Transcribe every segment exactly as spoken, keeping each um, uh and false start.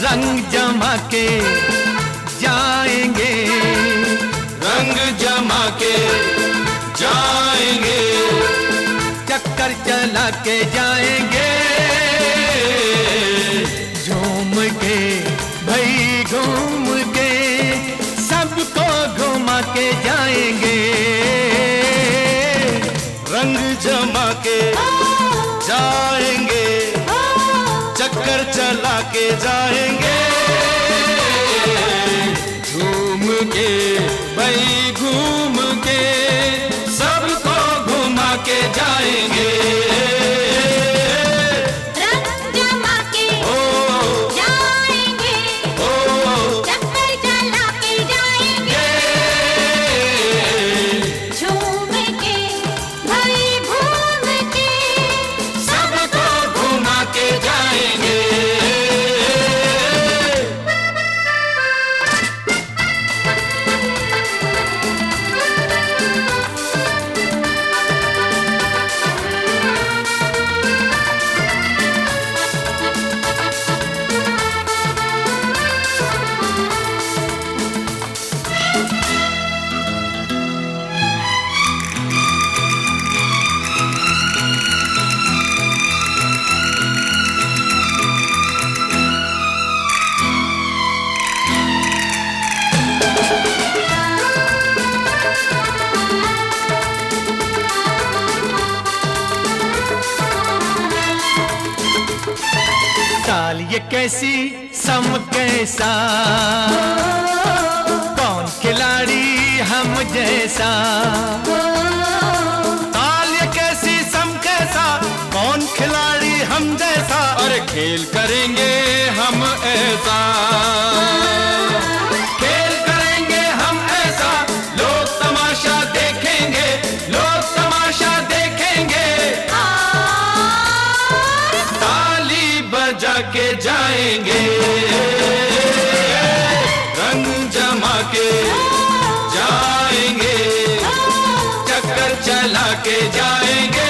रंग जमा के जाएंगे, रंग जमा के जाएंगे, चक्कर चला के जाएंगे, झूम के भाई घूम के सबको घुमा के जाएंगे, रंग जमा के जाएंगे, चक्कर चला के जाएंगे, झूम के भाई घूम के सबको घुमा के जाएंगे, रंग जमा के जाएंगे, चक्कर चला के जाएंगे, झूम के भाई घूम के सबको घुमा के जाएंगे। साल ये कैसी सम कैसा, कौन खिलाड़ी हम जैसा, साल ये कैसी सम कैसा, कौन खिलाड़ी हम जैसा, अरे खेल करेंगे हम ऐसा, खेल करेंगे हम ऐसा, लोग तमाशा देखेंगे, लोग तमाशा देखेंगे, ताली बजा के जाएंगे, रंग जमा के जाएंगे, चक्कर चला के जाएंगे,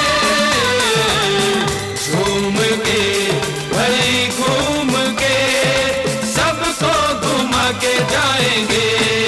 झूम के भाई घूम के सबको घुमा के जाएंगे।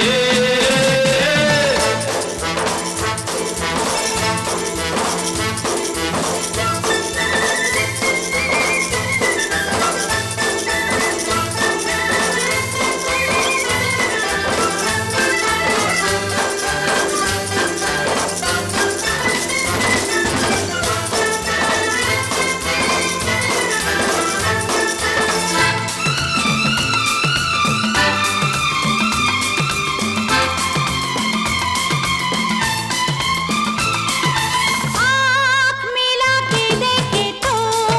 आँख मिला के देखे तो,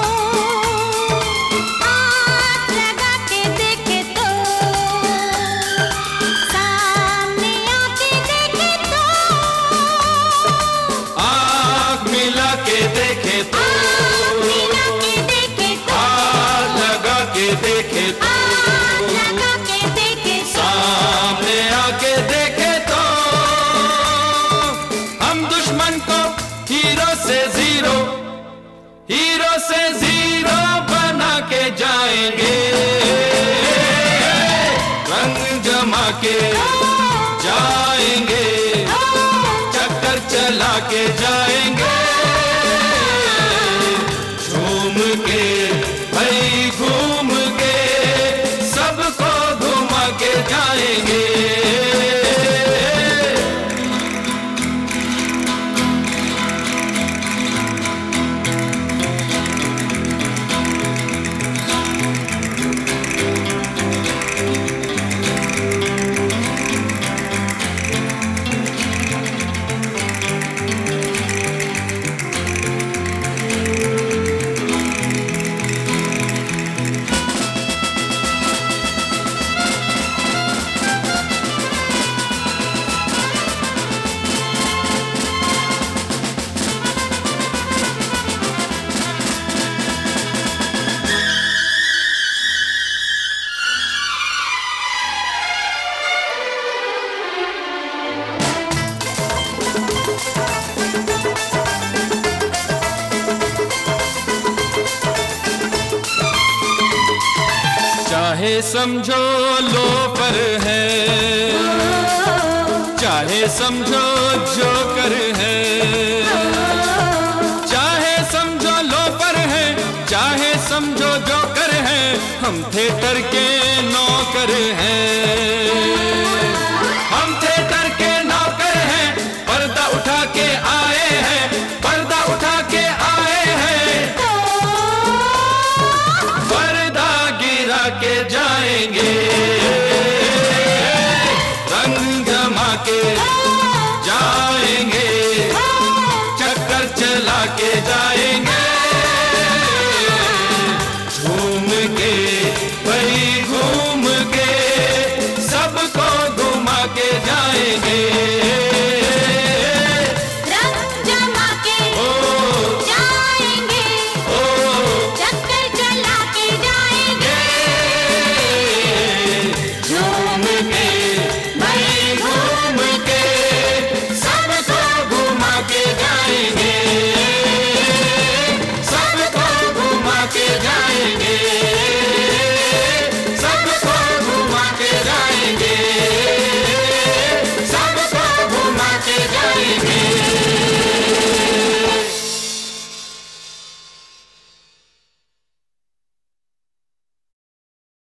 हाथ लगा के देखे तो, सामने आके देखे तो, आँख मिला के देखे तो, मिला के देखे तो, हाथ लगा के देखे तो, हाथ लगा के देखे तो, सामने आके देखे तो, हम दुश्मन को हीरो से जीरो, हीरो से जीरो बना के जाएंगे, रंग जमा के जाएंगे, चक्कर चला के जाएंगे, झूम के भाई घूम के सबको घुमा के जाएंगे। चाहे समझो लोफर है, चाहे समझो जोकर है, चाहे समझो लोफर है, चाहे समझो जोकर है, हम थिएटर के नौकर हैं, हम थिएटर के नौकर हैं, पर्दा उठा के आए हैं, पर्दा उठा के आए हैं, पर्दा गिरा के जाएंगे, रंग जमा के जाएंगे, चक्कर चला के जाएंगे।